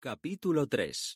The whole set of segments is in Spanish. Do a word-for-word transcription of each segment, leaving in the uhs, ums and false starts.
Capítulo tres.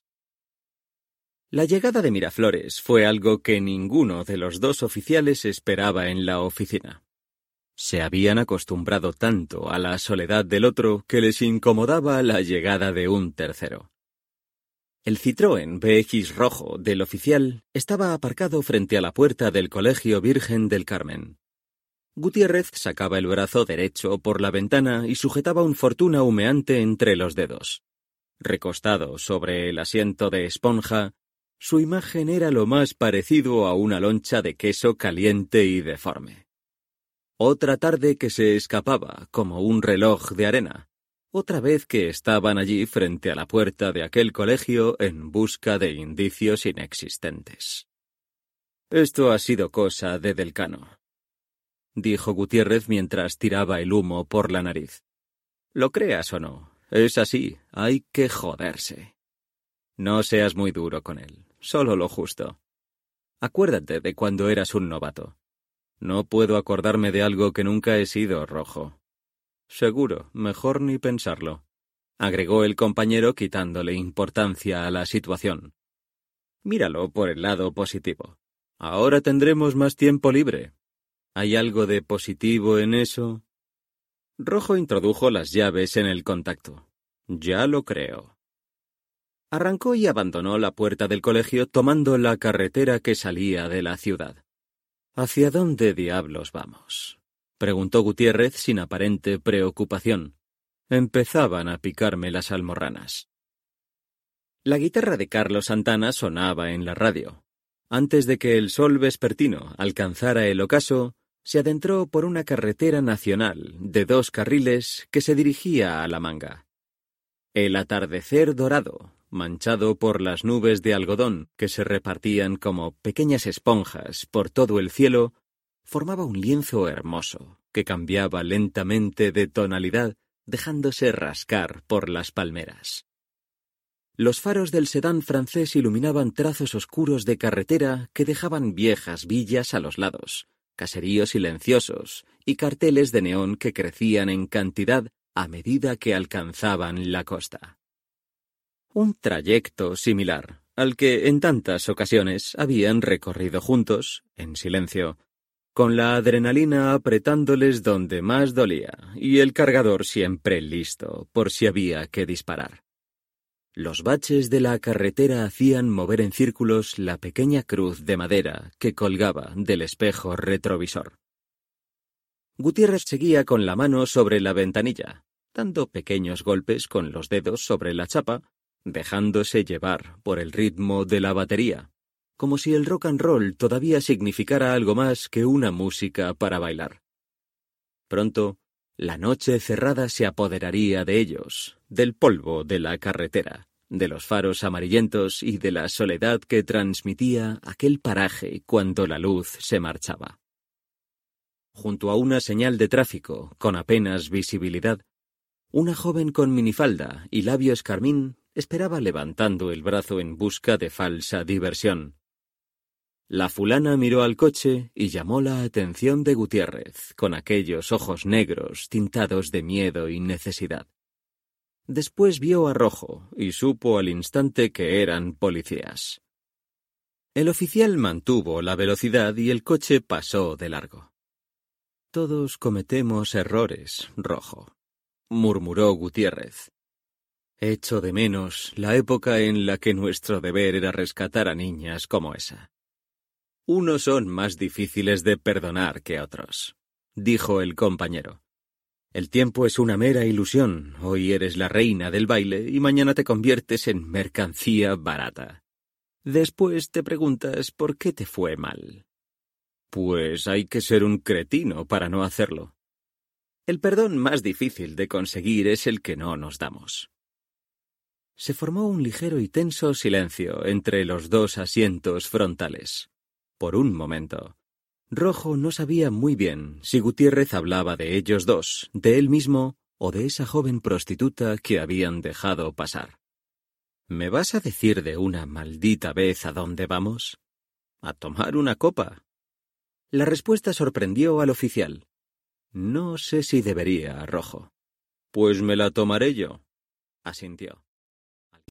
La llegada de Miraflores fue algo que ninguno de los dos oficiales esperaba en la oficina. Se habían acostumbrado tanto a la soledad del otro que les incomodaba la llegada de un tercero. El Citroën B X rojo del oficial estaba aparcado frente a la puerta del Colegio Virgen del Carmen. Gutiérrez sacaba el brazo derecho por la ventana y sujetaba un fortuna humeante entre los dedos. Recostado sobre el asiento de esponja, su imagen era lo más parecido a una loncha de queso caliente y deforme. Otra tarde que se escapaba como un reloj de arena. Otra vez que estaban allí frente a la puerta de aquel colegio en busca de indicios inexistentes. «Esto ha sido cosa de Del Cano», dijo Gutiérrez mientras tiraba el humo por la nariz. «Lo creas o no, es así, hay que joderse. No seas muy duro con él, solo lo justo. Acuérdate de cuando eras un novato. No puedo acordarme de algo que nunca he sido, Rojo». «Seguro, mejor ni pensarlo», agregó el compañero quitándole importancia a la situación. «Míralo por el lado positivo. Ahora tendremos más tiempo libre. ¿Hay algo de positivo en eso?» Rojo introdujo las llaves en el contacto. «Ya lo creo». Arrancó y abandonó la puerta del colegio tomando la carretera que salía de la ciudad. «¿Hacia dónde diablos vamos?», preguntó Gutiérrez sin aparente preocupación. Empezaban a picarme las almorranas. La guitarra de Carlos Santana sonaba en la radio. Antes de que el sol vespertino alcanzara el ocaso, se adentró por una carretera nacional de dos carriles que se dirigía a La Manga. El atardecer dorado, manchado por las nubes de algodón que se repartían como pequeñas esponjas por todo el cielo, formaba un lienzo hermoso que cambiaba lentamente de tonalidad, dejándose rascar por las palmeras. Los faros del sedán francés iluminaban trazos oscuros de carretera que dejaban viejas villas a los lados, caseríos silenciosos y carteles de neón que crecían en cantidad a medida que alcanzaban la costa. Un trayecto similar al que en tantas ocasiones habían recorrido juntos, en silencio, con la adrenalina apretándoles donde más dolía y el cargador siempre listo por si había que disparar. Los baches de la carretera hacían mover en círculos la pequeña cruz de madera que colgaba del espejo retrovisor. Gutiérrez seguía con la mano sobre la ventanilla, dando pequeños golpes con los dedos sobre la chapa, dejándose llevar por el ritmo de la batería, como si el rock and roll todavía significara algo más que una música para bailar. Pronto, la noche cerrada se apoderaría de ellos, del polvo de la carretera, de los faros amarillentos y de la soledad que transmitía aquel paraje cuando la luz se marchaba. Junto a una señal de tráfico, con apenas visibilidad, una joven con minifalda y labios carmín esperaba levantando el brazo en busca de falsa diversión. La fulana miró al coche y llamó la atención de Gutiérrez, con aquellos ojos negros tintados de miedo y necesidad. Después vio a Rojo y supo al instante que eran policías. El oficial mantuvo la velocidad y el coche pasó de largo. «Todos cometemos errores, Rojo», murmuró Gutiérrez. «Echo de menos la época en la que nuestro deber era rescatar a niñas como esa». «Unos son más difíciles de perdonar que otros», dijo el compañero. «El tiempo es una mera ilusión. Hoy eres la reina del baile y mañana te conviertes en mercancía barata. Después te preguntas por qué te fue mal. Pues hay que ser un cretino para no hacerlo. El perdón más difícil de conseguir es el que no nos damos». Se formó un ligero y tenso silencio entre los dos asientos frontales. Por un momento, Rojo no sabía muy bien si Gutiérrez hablaba de ellos dos, de él mismo o de esa joven prostituta que habían dejado pasar. «¿Me vas a decir de una maldita vez a dónde vamos? ¿A tomar una copa?» La respuesta sorprendió al oficial. «No sé si debería, Rojo». «Pues me la tomaré yo», asintió.